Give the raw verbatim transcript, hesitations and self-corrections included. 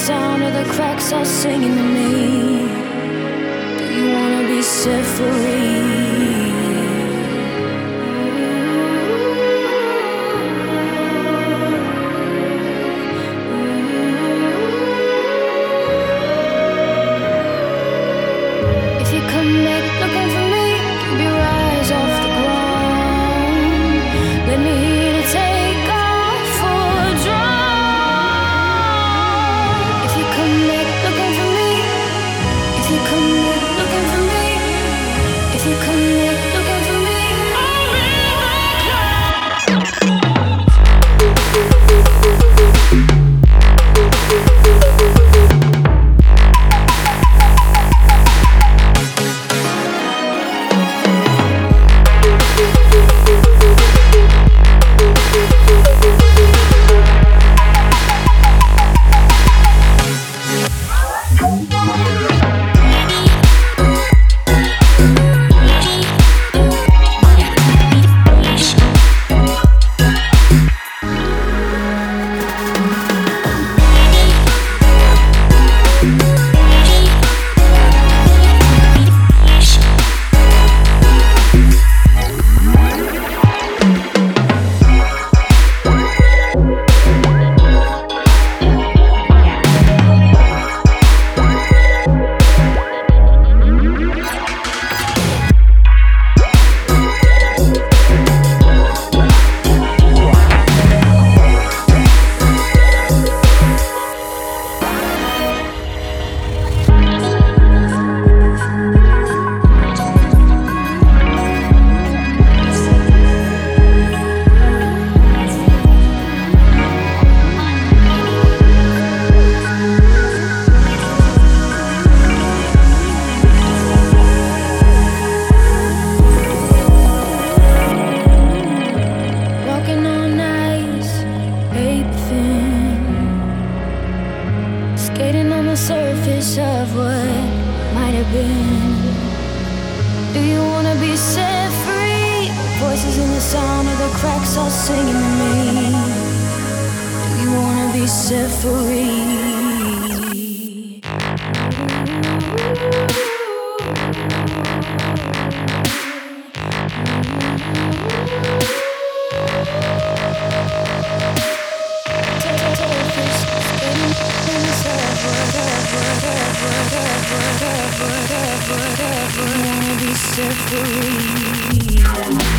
sound of the cracks all singing to me. Do you wanna be set free? If you come back looking for me, keep your eyes off the ground. Let me hear to take off for a drive. If you come back looking for me, if you come back looking for me, if you come back looking for me, I'll be skating on the surface of what might have been. Do you wanna be set free? Voices in the sound of the cracks all singing to me. Do you wanna be set free? Whatever, whatever, whatever, whatever, whatever, whatever, whatever, whatever, whatever, whatever, whatever, whatever, whatever, whatever, whatever, whatever,